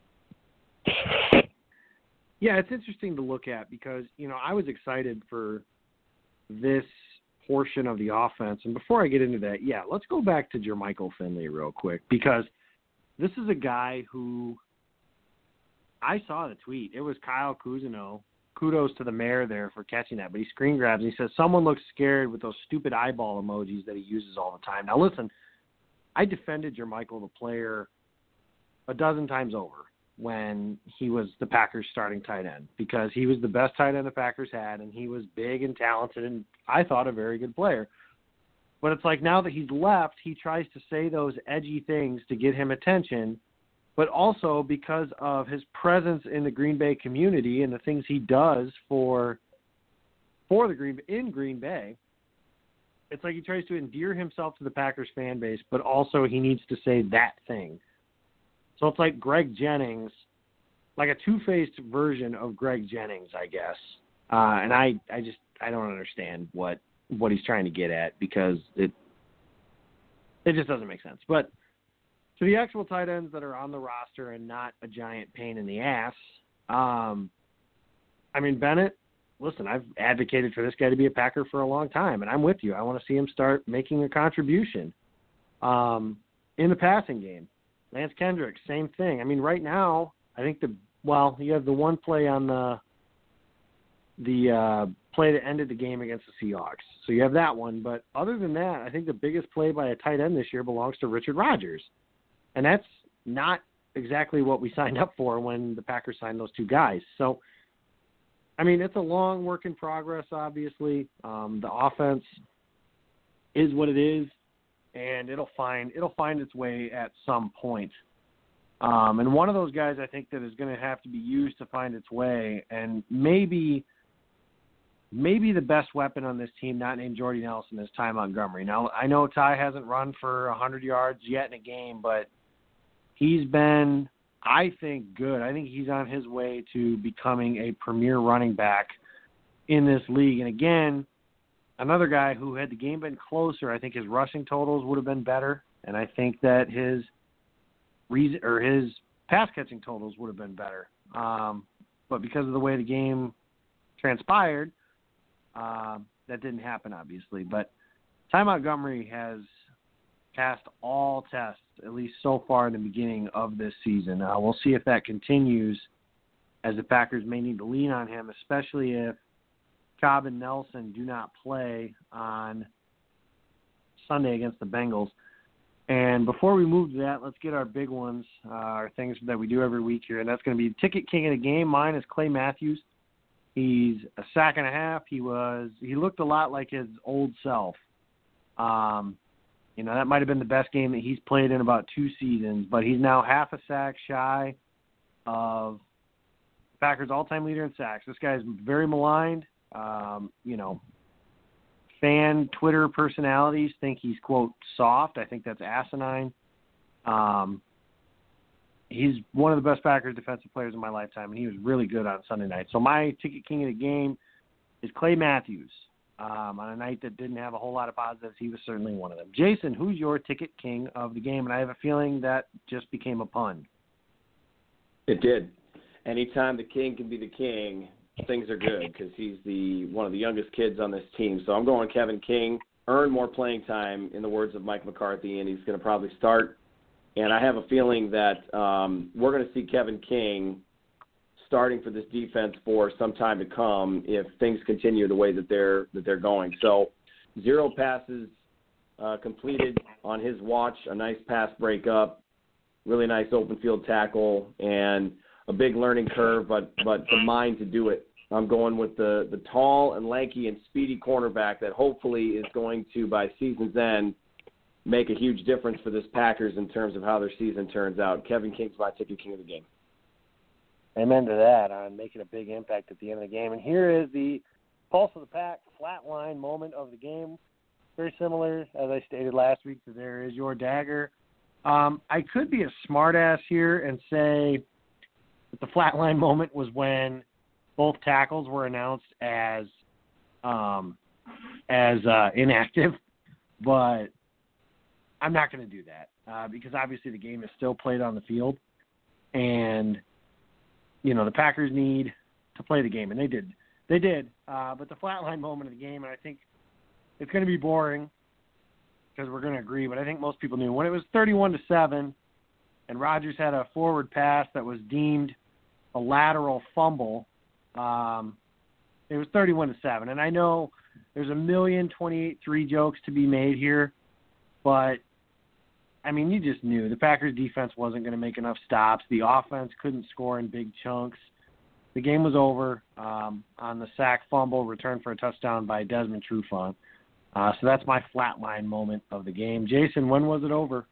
Yeah, it's interesting to look at because, you know, I was excited for this portion of the offense. And before I get into that, yeah, let's go back to Jermichael Finley real quick, because this is a guy who I saw the tweet. It was Kyle Cousineau. Kudos to the mayor there for catching that. But he screen grabs and he says, someone looks scared with those stupid eyeball emojis that he uses all the time. Now, listen, I defended Jermichael, the player, a dozen times over when he was the Packers starting tight end, because he was the best tight end the Packers had, and he was big and talented and I thought a very good player. But it's like now that he's left, he tries to say those edgy things to get him attention, but also because of his presence in the Green Bay community and the things he does for for the Green in Green Bay, it's like he tries to endear himself to the Packers fan base, but also he needs to say that thing. So it's like Greg Jennings, like a two-faced version of Greg Jennings, I guess. Uh, and I, I just I don't understand what what he's trying to get at, because it it just doesn't make sense. But to the actual tight ends that are on the roster and not a giant pain in the ass, um, I mean, Bennett, listen, I've advocated for this guy to be a Packer for a long time, and I'm with you. I want to see him start making a contribution um, in the passing game. Lance Kendrick, same thing. I mean, right now, I think the well, you have the one play on the the uh, play that ended the game against the Seahawks. So you have that one. But other than that, I think the biggest play by a tight end this year belongs to Richard Rodgers. And that's not exactly what we signed up for when the Packers signed those two guys. So, I mean, it's a long work in progress, obviously. Um, the offense is what it is, and it'll find it'll find its way at some point. Um, and one of those guys I think that is going to have to be used to find its way, and maybe maybe the best weapon on this team, not named Jordy Nelson, is Ty Montgomery. Now, I know Ty hasn't run for one hundred yards yet in a game, but he's been, I think, good. I think he's on his way to becoming a premier running back in this league. And again, another guy who, had the game been closer, I think his rushing totals would have been better, and I think that his reason or his pass catching totals would have been better. Um, but because of the way the game transpired, uh, that didn't happen, obviously. But Ty Montgomery has passed all tests, at least so far in the beginning of this season. Uh, we'll see if that continues, as the Packers may need to lean on him, especially if Cobb and Nelson do not play on Sunday against the Bengals. And before we move to that, let's get our big ones, uh, our things that we do every week here, and that's going to be Ticket King of the game. Mine is Clay Matthews. He's a sack and a half. He was he looked a lot like his old self. Um, you know, that might have been the best game that he's played in about two seasons, but he's now half a sack shy of Packers' all-time leader in sacks. This guy's very maligned. Um, you know, fan Twitter personalities think he's, quote, soft. I think that's asinine. Um, he's one of the best Packers defensive players in my lifetime, and he was really good on Sunday night. So my Ticket King of the game is Clay Matthews. Um, on a night that didn't have a whole lot of positives, he was certainly one of them. Jason, who's your Ticket King of the game? And I have a feeling that just became a pun. It did. Anytime the king can be the king, things are good, because he's the one of the youngest kids on this team. So I'm going Kevin King, earn more playing time, in the words of Mike McCarthy, and he's going to probably start. And I have a feeling that um, we're going to see Kevin King starting for this defense for some time to come if things continue the way that they're that they're going. So zero passes uh, completed on his watch, a nice pass breakup, really nice open field tackle, and a big learning curve, but but the mind to do it. I'm going with the, the tall and lanky and speedy cornerback that hopefully is going to, by season's end, make a huge difference for this Packers in terms of how their season turns out. Kevin King's my Ticket King of the game. Amen to that, on making a big impact at the end of the game. And here is the Pulse of the Pack flatline moment of the game. Very similar, as I stated last week, to There Is Your Dagger. Um, I could be a smartass here and say that the flatline moment was when both tackles were announced as um, as uh, inactive, but I'm not going to do that uh, because obviously the game is still played on the field, and you know the Packers need to play the game, and they did. They did, uh, but the flatline moment of the game, and I think it's going to be boring because we're going to agree, but I think most people knew when it was thirty-one to seven, and Rodgers had a forward pass that was deemed a lateral fumble. Um, it was thirty-one to seven, and I know there's a million twenty-eight three jokes to be made here, but I mean, you just knew the Packers defense wasn't going to make enough stops. The offense couldn't score in big chunks. The game was over um, on the sack fumble return for a touchdown by Desmond Trufant. Uh, so that's my flatline moment of the game. Jason, when was it over?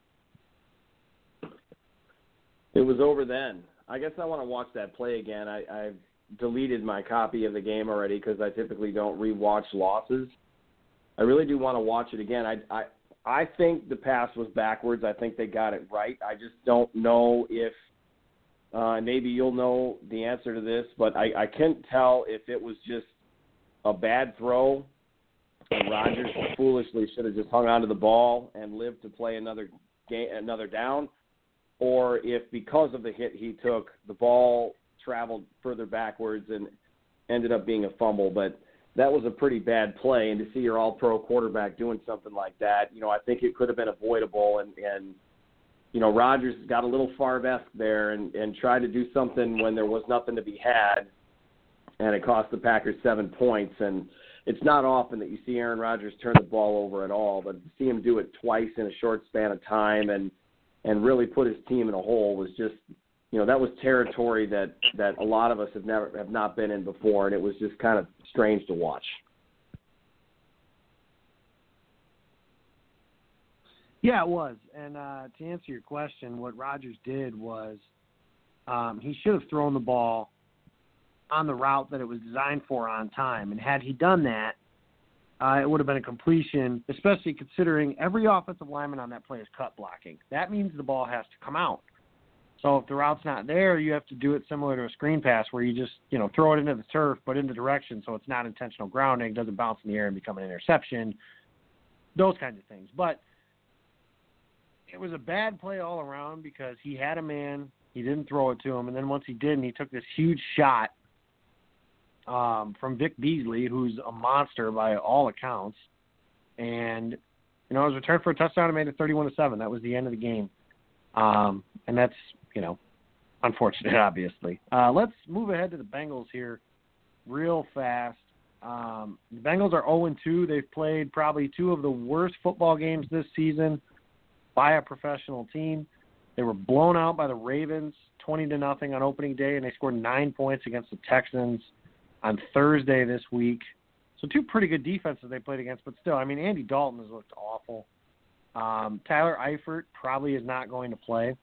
It was over then. I guess I want to watch that play again. I, I've deleted my copy of the game already because I typically don't rewatch losses. I really do want to watch it again. I, I I think the pass was backwards. I think they got it right. I just don't know if uh, maybe you'll know the answer to this, but I, I can't tell if it was just a bad throw and Rodgers foolishly should have just hung onto the ball and lived to play another game, another down, or if because of the hit he took, the ball traveled further backwards and ended up being a fumble. But that was a pretty bad play, and to see your all-pro quarterback doing something like that, you know, I think it could have been avoidable. And, and you know, Rodgers got a little Favre-esque there and, and tried to do something when there was nothing to be had, and it cost the Packers seven points. And it's not often that you see Aaron Rodgers turn the ball over at all, but to see him do it twice in a short span of time and and really put his team in a hole was just, you know, that was territory that, that a lot of us have never have not been in before, and it was just kind of strange to watch. Yeah, it was. And uh, to answer your question, what Rodgers did was um, he should have thrown the ball on the route that it was designed for on time. And had he done that, uh, it would have been a completion, especially considering every offensive lineman on that play is cut blocking. That means the ball has to come out. So if the route's not there, you have to do it similar to a screen pass where you just, you know, throw it into the turf but into direction so it's not intentional grounding, doesn't bounce in the air and become an interception, those kinds of things. But it was a bad play all around because he had a man, he didn't throw it to him, and then once he did, and he took this huge shot um, from Vic Beasley, who's a monster by all accounts, and, you know, it was returned for a touchdown and made it thirty-one to seven. That was the end of the game. Um, and that's, you know, unfortunate, obviously. Uh, let's move ahead to the Bengals here real fast. Um, the Bengals are oh and two. They've played probably two of the worst football games this season by a professional team. They were blown out by the Ravens twenty to nothing on opening day, and they scored nine points against the Texans on Thursday this week. So two pretty good defenses they played against, but still, I mean, Andy Dalton has looked awful. Um, Tyler Eifert probably is not going to play.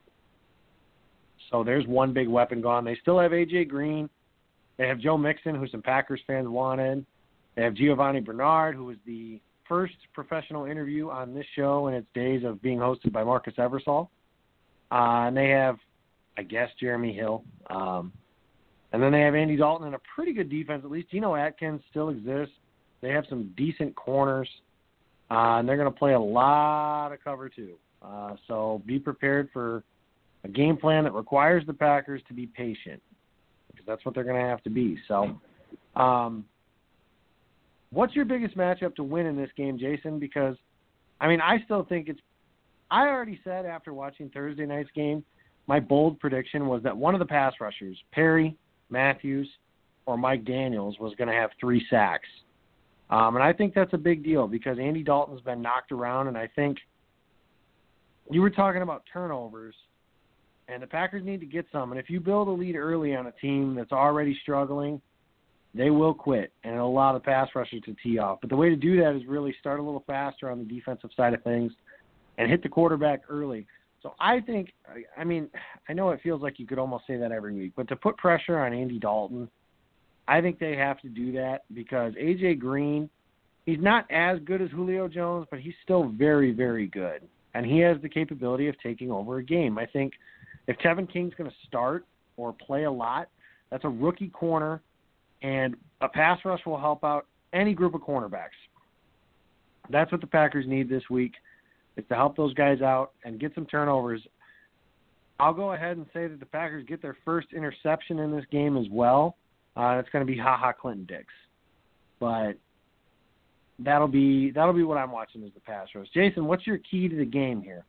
So there's one big weapon gone. They still have A J Green. They have Joe Mixon, who some Packers fans wanted. They have Giovanni Bernard, who was the first professional interview on this show in its days of being hosted by Marcus Eversole. Uh, and they have, I guess, Jeremy Hill. Um, and then they have Andy Dalton and a pretty good defense. At least Geno Atkins still exists. They have some decent corners. Uh, and they're going to play a lot of cover two. Uh, so be prepared for a game plan that requires the Packers to be patient, because that's what they're going to have to be. So um, what's your biggest matchup to win in this game, Jason? Because, I mean, I still think it's – I already said after watching Thursday night's game, my bold prediction was that one of the pass rushers, Perry, Matthews, or Mike Daniels, was going to have three sacks. Um, and I think that's a big deal because Andy Dalton's been knocked around, and I think you were talking about turnovers, and the Packers need to get some. And if you build a lead early on a team that's already struggling, they will quit, and it'll allow the pass rusher to tee off. But the way to do that is really start a little faster on the defensive side of things and hit the quarterback early. So I think, I mean, I know it feels like you could almost say that every week, but to put pressure on Andy Dalton, I think they have to do that because A J Green, he's not as good as Julio Jones, but he's still very, very good. And he has the capability of taking over a game. I think if Kevin King's going to start or play a lot, that's a rookie corner, and a pass rush will help out any group of cornerbacks. That's what the Packers need this week, is to help those guys out and get some turnovers. I'll go ahead and say that the Packers get their first interception in this game as well. Uh, it's going to be Ha-Ha Clinton Dix. But that'll be that'll be what I'm watching as the pass rush. Jason, what's your key to the game here?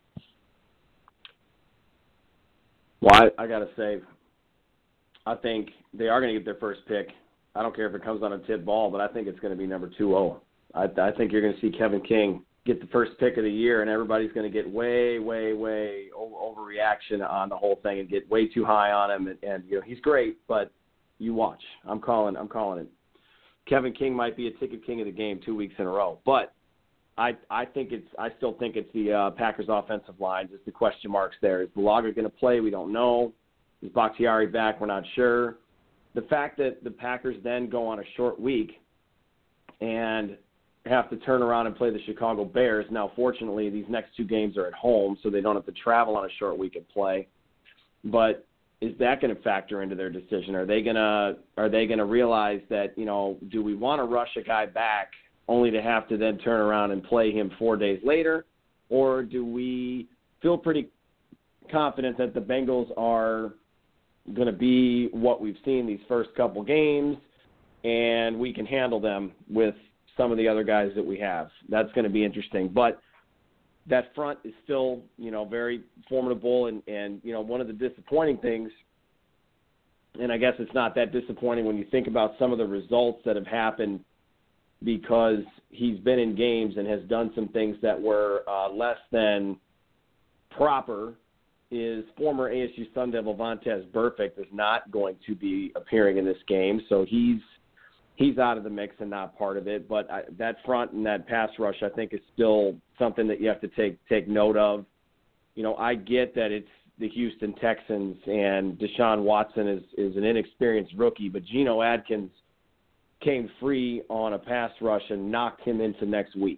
Well, I, I got to say, I think they are going to get their first pick. I don't care if it comes on a tip ball, but I think it's going to be number two oh. I, I think you're going to see Kevin King get the first pick of the year, and everybody's going to get way, way, way over, overreaction on the whole thing and get way too high on him. And, and you know he's great, but you watch. I'm calling. I'm calling it. Kevin King might be a ticket king of the game two weeks in a row, but I I think it's I still think it's the uh, Packers offensive line. Just the question marks there. Is Bulaga going to play? We don't know. Is Bakhtiari back? We're not sure. The fact that the Packers then go on a short week and have to turn around and play the Chicago Bears. Now, fortunately, these next two games are at home, so they don't have to travel on a short week and play. But is that going to factor into their decision? Are they going to are they going to realize that, you know, do we want to rush a guy back only to have to then turn around and play him four days later, or do we feel pretty confident that the Bengals are going to be what we've seen these first couple games, and we can handle them with some of the other guys that we have? That's going to be interesting. But that front is still, you know, very formidable. And, and, you know, one of the disappointing things, and I guess it's not that disappointing when you think about some of the results that have happened because he's been in games and has done some things that were uh, less than proper, is former A S U Sun Devil Vontaze Burfict is not going to be appearing in this game. So he's, He's out of the mix and not part of it, but I, that front and that pass rush, I think, is still something that you have to take take note of. You know, I get that it's the Houston Texans and Deshaun Watson is, is an inexperienced rookie, but Geno Atkins came free on a pass rush and knocked him into next week.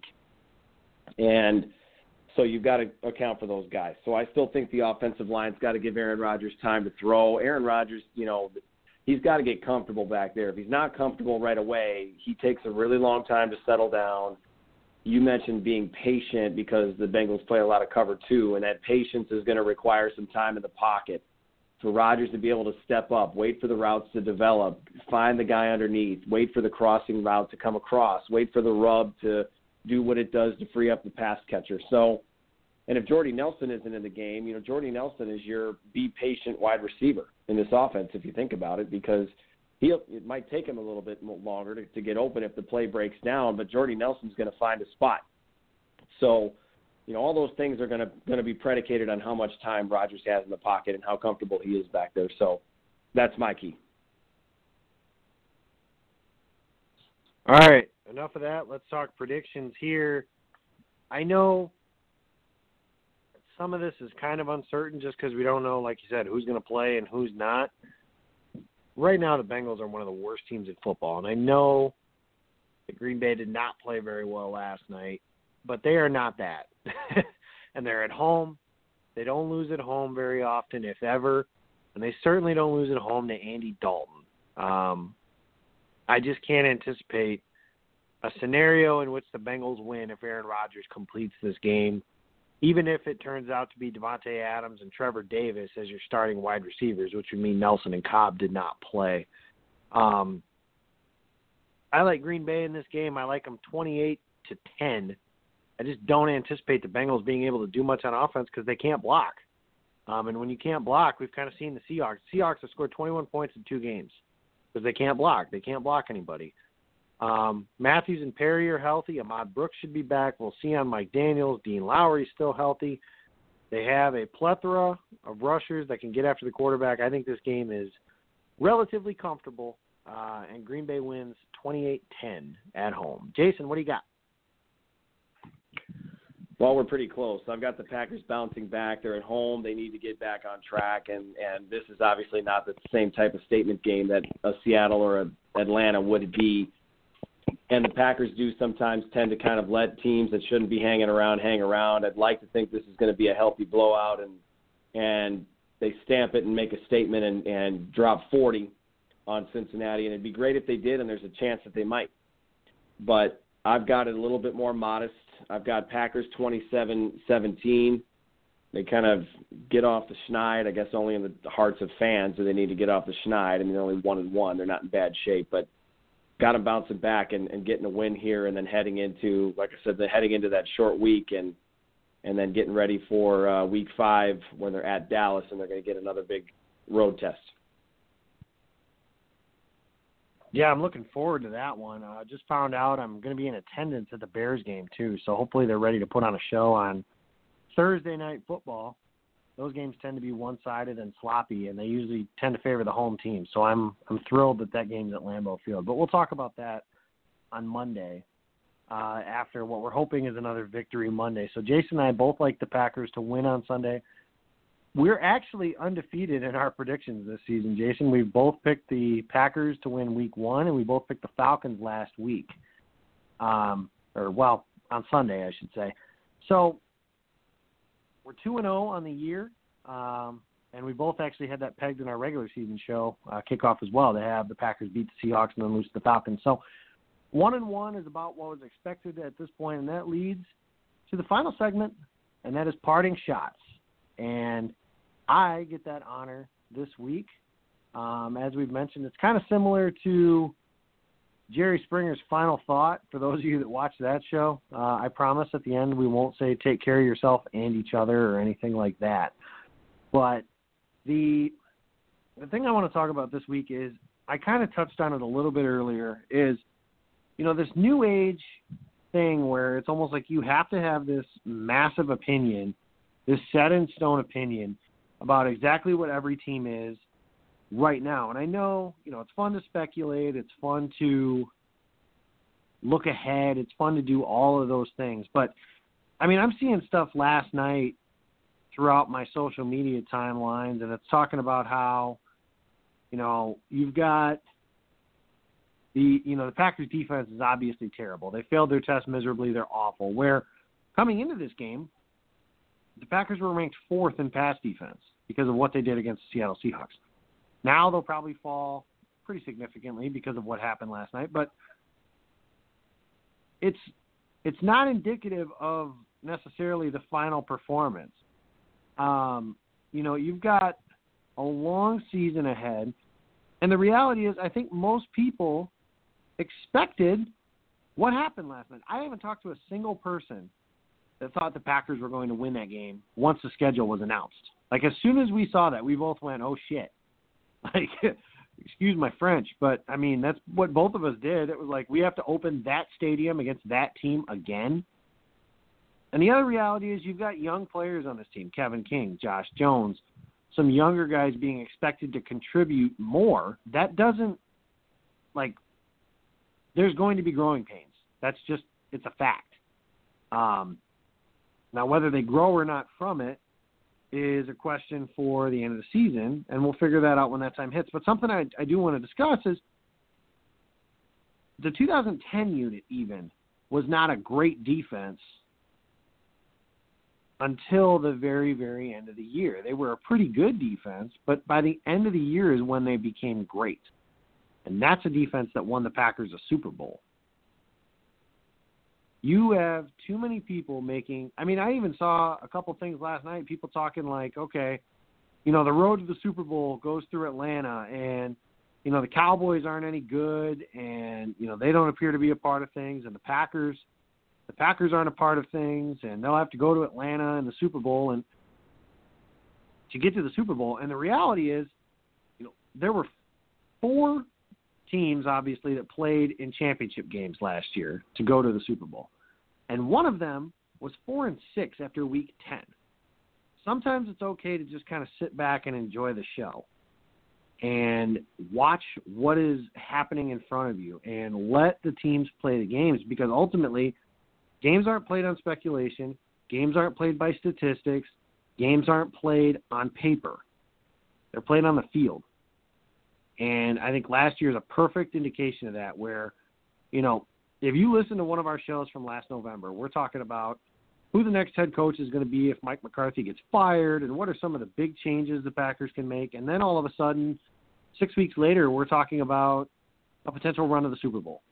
And so you've got to account for those guys. So I still think the offensive line's got to give Aaron Rodgers time to throw. Aaron Rodgers, you know, he's got to get comfortable back there. If he's not comfortable right away, he takes a really long time to settle down. You mentioned being patient because the Bengals play a lot of cover two, and that patience is going to require some time in the pocket for Rodgers to be able to step up, wait for the routes to develop, find the guy underneath, wait for the crossing route to come across, wait for the rub to do what it does to free up the pass catcher. So, and if Jordy Nelson isn't in the game, you know, Jordy Nelson is your be patient wide receiver in this offense, if you think about it, because he'll, it might take him a little bit longer to, to get open if the play breaks down, but Jordy Nelson's going to find a spot. So, you know, all those things are going to going to be predicated on how much time Rodgers has in the pocket and how comfortable he is back there. So that's my key. All right, enough of that. Let's talk predictions here. I know some of this is kind of uncertain just because we don't know, like you said, who's going to play and who's not. Right now, the Bengals are one of the worst teams in football, and I know that Green Bay did not play very well last night, but they are not that. And they're at home. They don't lose at home very often, if ever, and they certainly don't lose at home to Andy Dalton. Um, I just can't anticipate a scenario in which the Bengals win if Aaron Rodgers completes this game, even if it turns out to be Devontae Adams and Trevor Davis as your starting wide receivers, which would mean Nelson and Cobb did not play. Um, I like Green Bay in this game. I like them twenty-eight to ten. I just don't anticipate the Bengals being able to do much on offense because they can't block. Um, and when you can't block, we've kind of seen the Seahawks. Seahawks have scored twenty-one points in two games because they can't block. They can't block anybody. Um, Matthews and Perry are healthy. Ahmad Brooks should be back. We'll see on Mike Daniels. Dean Lowry's still healthy. They have a plethora of rushers that can get after the quarterback. I think this game is relatively comfortable, uh, and Green Bay wins twenty-eight ten at home. Jason, what do you got? Well, we're pretty close. I've got the Packers bouncing back. They're at home. They need to get back on track, and, and this is obviously not the same type of statement game that a Seattle or a Atlanta would be. And the Packers do sometimes tend to kind of let teams that shouldn't be hanging around hang around. I'd like to think this is going to be a healthy blowout, and and they stamp it and make a statement and, and drop forty on Cincinnati. And it'd be great if they did, and there's a chance that they might. But I've got it a little bit more modest. I've got Packers twenty-seven seventeen. They kind of get off the schneid, I guess only in the hearts of fans do they need to get off the schneid. I mean, they're only one and one. They're not in bad shape, but got them bouncing back and, and getting a win here, and then heading into, like I said, they're heading into that short week and and then getting ready for uh, week five when they're at Dallas, and they're going to get another big road test. Yeah, I'm looking forward to that one. I uh, just found out I'm going to be in attendance at the Bears game, too, so hopefully they're ready to put on a show on Thursday night football. Those games tend to be one-sided and sloppy, and they usually tend to favor the home team. So I'm I'm thrilled that that game's at Lambeau Field. But we'll talk about that on Monday uh, after what we're hoping is another victory Monday. So Jason and I both like the Packers to win on Sunday. We're actually undefeated in our predictions this season, Jason. We've both picked the Packers to win week one, and we both picked the Falcons last week. Um, or, well, on Sunday, I should say. So we're two and oh on the year, um, and we both actually had that pegged in our regular season show uh, kickoff as well to have the Packers beat the Seahawks and then lose to the Falcons. So one and one is about what was expected at this point, and that leads to the final segment, and that is parting shots. And I get that honor this week. Um, as we've mentioned, it's kind of similar to Jerry Springer's Final Thought. For those of you that watch that show, uh, I promise at the end we won't say take care of yourself and each other or anything like that. But the the thing I want to talk about this week is, I kind of touched on it a little bit earlier, is, you know, this new age thing where it's almost like you have to have this massive opinion, this set-in-stone opinion about exactly what every team is right now. And I know, you know, it's fun to speculate. It's fun to look ahead. It's fun to do all of those things. But, I mean, I'm seeing stuff last night throughout my social media timelines, and it's talking about how, you know, you've got the, you know, the Packers defense is obviously terrible. They failed their test miserably. They're awful. Where coming into this game, the Packers were ranked fourth in pass defense because of what they did against the Seattle Seahawks. Now they'll probably fall pretty significantly because of what happened last night, but it's it's not indicative of necessarily the final performance. Um, you know, you've got a long season ahead, and the reality is I think most people expected what happened last night. I haven't talked to a single person that thought the Packers were going to win that game once the schedule was announced. Like, as soon as we saw that, we both went, oh, shit. Like, excuse my French, but, I mean, that's what both of us did. It was like, we have to open that stadium against that team again. And the other reality is you've got young players on this team, Kevin King, Josh Jones, some younger guys being expected to contribute more. That doesn't, like, there's going to be growing pains. That's just, it's a fact. Um, Now, whether they grow or not from it is a question for the end of the season, and we'll figure that out when that time hits. But something I, I do want to discuss is the two thousand ten unit even was not a great defense until the very, very end of the year. They were a pretty good defense, but by the end of the year is when they became great. And that's a defense that won the Packers a Super Bowl. You have too many people making – I mean, I even saw a couple things last night, people talking like, okay, you know, the road to the Super Bowl goes through Atlanta, and, you know, the Cowboys aren't any good, and, you know, they don't appear to be a part of things, and the Packers – the Packers aren't a part of things, and they'll have to go to Atlanta in the Super Bowl and to get to the Super Bowl. And the reality is, you know, there were four teams, obviously, that played in championship games last year to go to the Super Bowl. And one of them was four and six after week ten. Sometimes it's okay to just kind of sit back and enjoy the show and watch what is happening in front of you and let the teams play the games, because ultimately games aren't played on speculation. Games aren't played by statistics. Games aren't played on paper. They're played on the field. And I think last year is a perfect indication of that where, you know, if you listen to one of our shows from last November, we're talking about who the next head coach is going to be if Mike McCarthy gets fired and what are some of the big changes the Packers can make. And then all of a sudden, six weeks later, we're talking about a potential run of the Super Bowl.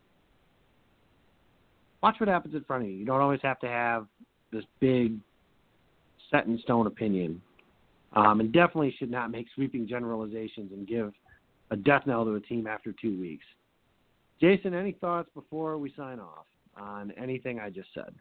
Watch what happens in front of you. You don't always have to have this big set-in-stone opinion. Um, and definitely should not make sweeping generalizations and give a death knell to a team after two weeks. Jason, any thoughts before we sign off on anything I just said?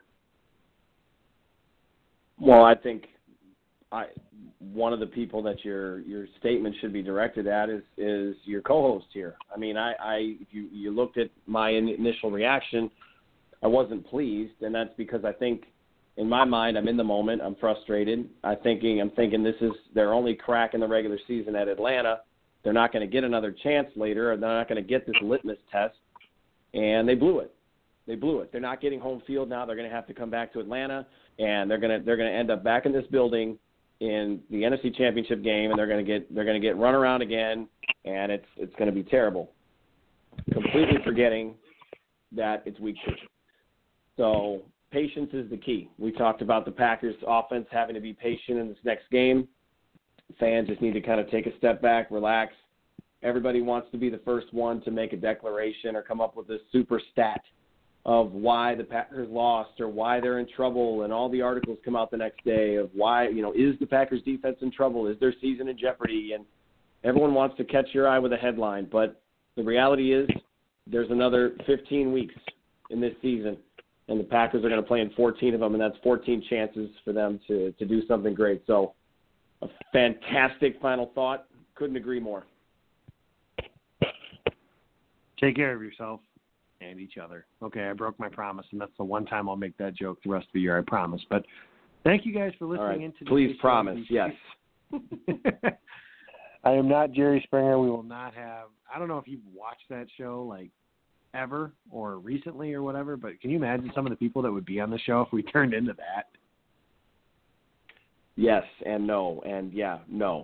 Well, I think I one of the people that your your statement should be directed at is is your co-host here. I mean, I, I if you, you looked at my initial reaction, I wasn't pleased, and that's because I think in my mind I'm in the moment. I'm frustrated. I thinking I'm thinking this is their only crack in the regular season at Atlanta. They're not going to get another chance later, or they're not going to get this litmus test, and they blew it. They blew it. They're not getting home field now. They're going to have to come back to Atlanta, and they're going to they're going to end up back in this building in the N F C Championship game, and they're going to get they're going to get run around again, and it's it's going to be terrible. Completely forgetting that it's week two. So patience is the key. We talked about the Packers offense having to be patient in this next game. Fans just need to kind of take a step back, relax. Everybody wants to be the first one to make a declaration or come up with this super stat of why the Packers lost or why they're in trouble, and all the articles come out the next day of why, you know, is the Packers defense in trouble? Is their season in jeopardy? And everyone wants to catch your eye with a headline. But the reality is there's another fifteen weeks in this season, and the Packers are going to play in fourteen of them, and that's fourteen chances for them to, to do something great. So a fantastic final thought. Couldn't agree more. Take care of yourself and each other. Okay, I broke my promise, and that's the one time I'll make that joke the rest of the year, I promise. But thank you guys for listening right. in today. Please promise, yes. I am not Jerry Springer. We will not have – I don't know if you've watched that show, like, ever or recently or whatever, but can you imagine some of the people that would be on the show if we turned into that? Yes and no, and yeah, no.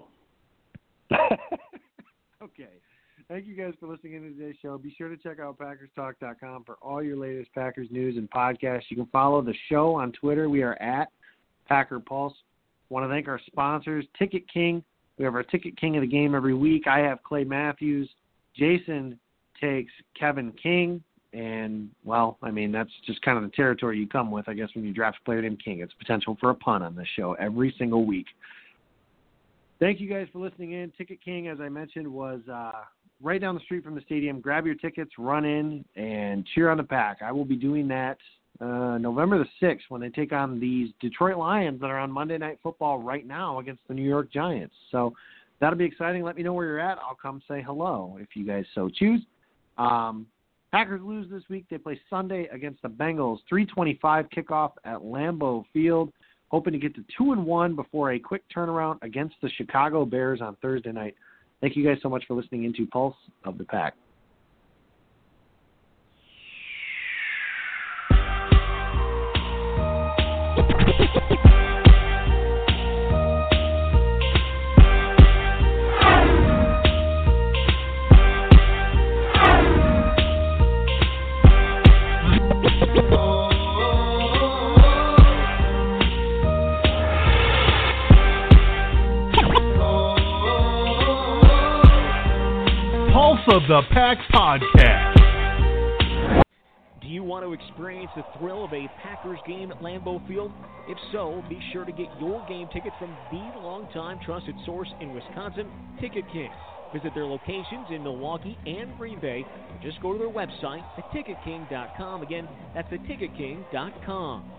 Okay. Thank you guys for listening in to today's show. Be sure to check out Packers Talk dot com for all your latest Packers news and podcasts. You can follow the show on Twitter. We are at Packer Pulse. I want to thank our sponsors, Ticket King. We have our Ticket King of the game every week. I have Clay Matthews. Jason takes Kevin King. And, well, I mean, that's just kind of the territory you come with, I guess, when you draft a player named King. It's potential for a pun on this show every single week. Thank you guys for listening in. Ticket King, as I mentioned, was uh, right down the street from the stadium. Grab your tickets, run in, and cheer on the Pack. I will be doing that uh, November the sixth when they take on these Detroit Lions that are on Monday Night Football right now against the New York Giants. So that'll be exciting. Let me know where you're at. I'll come say hello if you guys so choose. Um, Packers lose this week. They play Sunday against the Bengals. three twenty-five kickoff at Lambeau Field. Hoping to get to two and one before a quick turnaround against the Chicago Bears on Thursday night. Thank you guys so much for listening into Pulse of the Pack. Of the Pack Podcast. Do you want to experience the thrill of a Packers game at Lambeau Field? If so, be sure to get your game tickets from the longtime trusted source in Wisconsin, Ticket King. Visit their locations in Milwaukee and Green Bay, or just go to their website at ticket king dot com. Again, that's the ticket king dot com.